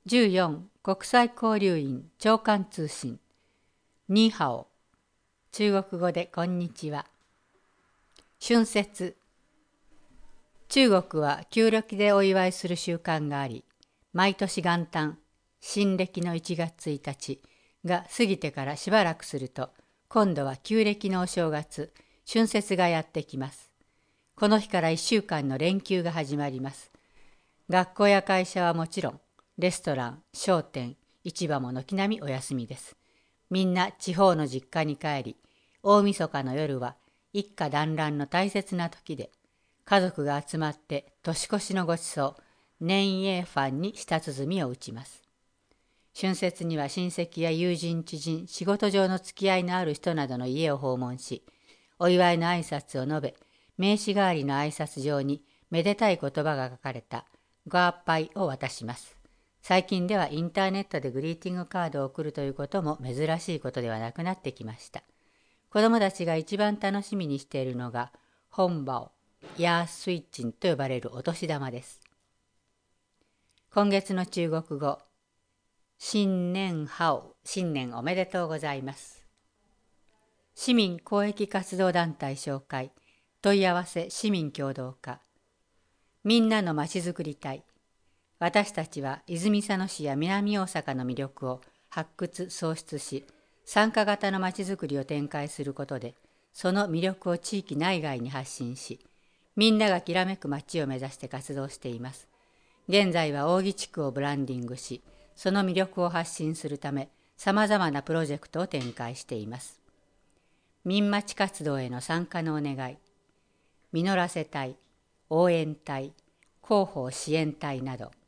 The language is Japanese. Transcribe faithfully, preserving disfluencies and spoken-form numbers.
じゅうよん国際交流員朝刊通信ニーハオ中国語でこんにちは。春節。中国は旧暦でお祝いする習慣があり、毎年元旦、新暦のいちがつついたちが過ぎてからしばらくすると、今度は旧暦のお正月、春節がやってきます。この日からいっしゅうかんの連休が始まります。学校や会社はもちろん、レストラン、商店、市場も軒並みお休みです。みんな地方の実家に帰り、大晦日の夜は一家団らんの大切な時で、家族が集まって年越しのごちそう、年夜飯に舌鼓を打ちます。春節には親戚や友人知人、仕事上の付き合いのある人などの家を訪問し、お祝いの挨拶を述べ、名刺代わりの挨拶状にめでたい言葉が書かれたガーパイを渡します。最近ではインターネットでグリーティングカードを送るということも珍しいことではなくなってきました。子どもたちが一番楽しみにしているのが本バオ、ヤースイッチンと呼ばれるお年玉です。今月の中国語、新年ハオ、新年おめでとうございます。市民公益活動団体紹介、問い合わせ市民共同課、みんなのまちづくり隊。私たちは泉佐野市や南大阪の魅力を発掘・創出し、参加型のまちづくりを展開することで、その魅力を地域内外に発信し、みんながきらめく街を目指して活動しています。現在は扇地区をブランディングし、その魅力を発信するため、さまざまなプロジェクトを展開しています。民町活動への参加のお願い、実らせ隊、応援隊、広報支援隊など、